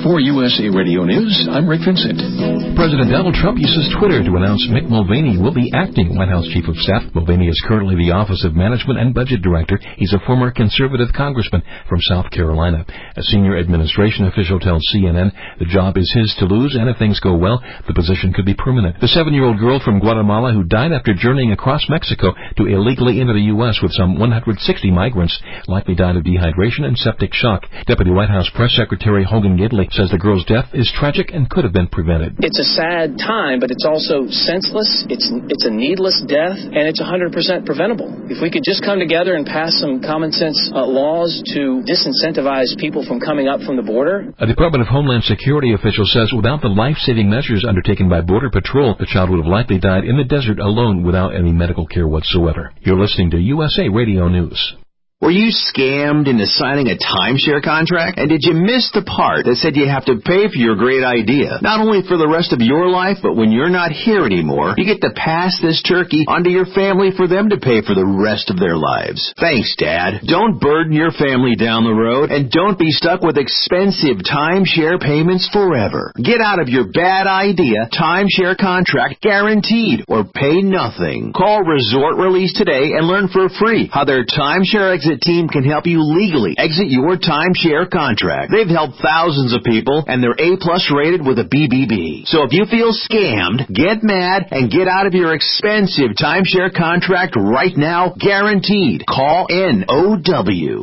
For USA Radio News, I'm Rick Vincent. President Donald Trump uses Twitter to announce Mick Mulvaney will be acting White House Chief of Staff. Mulvaney is currently the Office of Management and Budget Director. He's a former conservative congressman from South Carolina. A senior administration official tells CNN the job is his to lose, and if things go well, the position could be permanent. The 7-year-old girl from Guatemala who died after journeying across Mexico to illegally enter the U.S. with some 160 migrants likely died of dehydration and septic shock. Deputy White House Press Secretary Hogan Gidley says the girl's death is tragic and could have been prevented. It's a sad time, but it's also senseless. It's a needless death, and it's 100% preventable. If we could just come together and pass some common sense laws to disincentivize people from coming up from the border. A Department of Homeland Security official says without the life-saving measures undertaken by Border Patrol, the child would have likely died in the desert alone without any medical care whatsoever. You're listening to USA Radio News. Were you scammed into signing a timeshare contract? And did you miss the part that said you have to pay for your great idea? Not only for the rest of your life, but when you're not here anymore, you get to pass this turkey onto your family for them to pay for the rest of their lives. Thanks, Dad. Don't burden your family down the road, and don't be stuck with expensive timeshare payments forever. Get out of your bad idea timeshare contract guaranteed, or pay nothing. Call Resort Release today and learn for free how their timeshare exit team can help you legally exit your timeshare contract. They've helped thousands of people, and they're A-plus rated with a BBB. So if you feel scammed, get mad and get out of your expensive timeshare contract right now, guaranteed. Call NOW.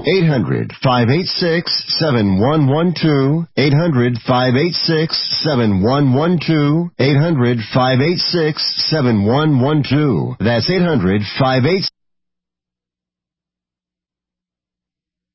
800-586-7112. 800-586-7112. 800-586-7112. That's 800-586